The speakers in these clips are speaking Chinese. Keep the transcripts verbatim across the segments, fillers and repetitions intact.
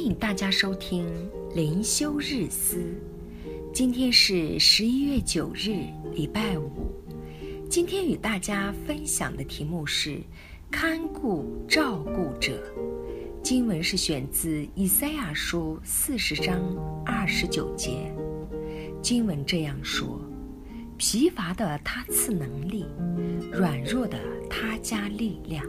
迎大家收听灵修日思。今天是十一月九日，礼拜五。今天与大家分享的题目是看顾照顾者。经文是选自以赛亚书四十章二十九节。经文这样说：疲乏的他赐能力，软弱的他加力量。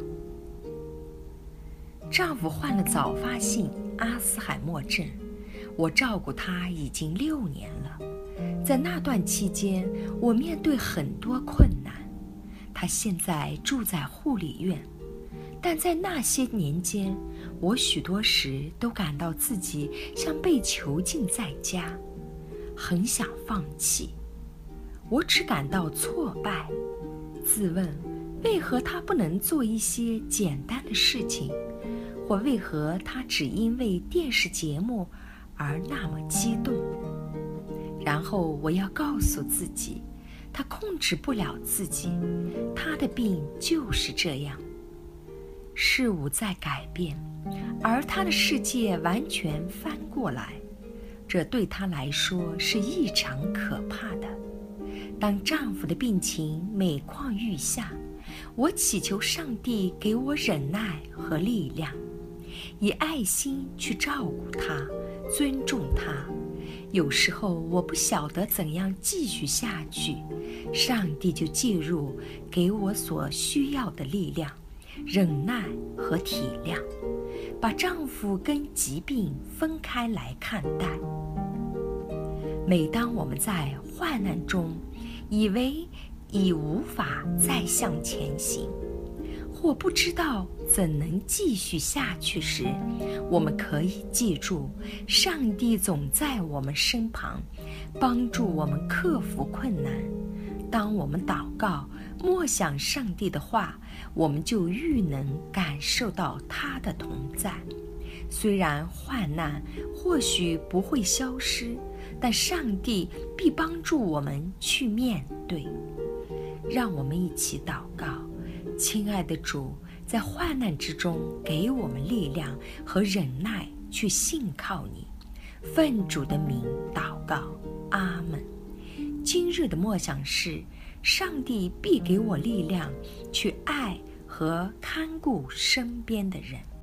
丈夫患了早发性阿兹海默症，我照顾他已经六年了。在那段期间，我面对很多困难。他现在住在护理院，但在那些年间，我许多时都感到自己像被囚禁在家，很想放弃。我只感到挫败，自问为何他不能做一些简单的事情，或为何他只因为电视节目而那么激动。然后我要告诉自己，他控制不了自己，他的病就是这样。事物在改变，而他的世界完全翻过来，这对他来说是异常可怕的。当丈夫的病情每况愈下，我祈求上帝给我忍耐和力量，以爱心去照顾他，尊重他。有时候我不晓得怎样继续下去，上帝就介入，给我所需要的力量、忍耐和体谅，把丈夫跟疾病分开来看待。每当我们在患难中以为已无法再向前行，或不知道怎能继续下去时，我们可以记住，上帝总在我们身旁，帮助我们克服困难。当我们祷告，默想上帝的话，我们就愈能感受到他的同在。虽然患难或许不会消失，但上帝必帮助我们去面对。让我们一起祷告。亲爱的主，在患难之中给我们力量和忍耐，去信靠你。奉主的名祷告，阿们。今日的默想是，上帝必给我力量去爱和看顾身边的人。